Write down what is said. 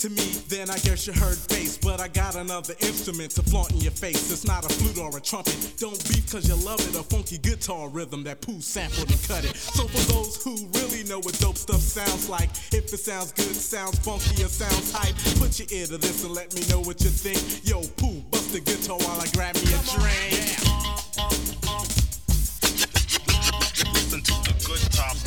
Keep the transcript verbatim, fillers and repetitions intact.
to me, then I guess you heard bass. But I got another instrument to flaunt in your face. It's not a flute or a trumpet. Don't beef cause you love it. A funky guitar rhythm that Pooh sampled and cut it. So for those who really know what dope stuff sounds like, if it sounds good, sounds funky, or sounds hype, put your ear to this and let me know what you think. Yo,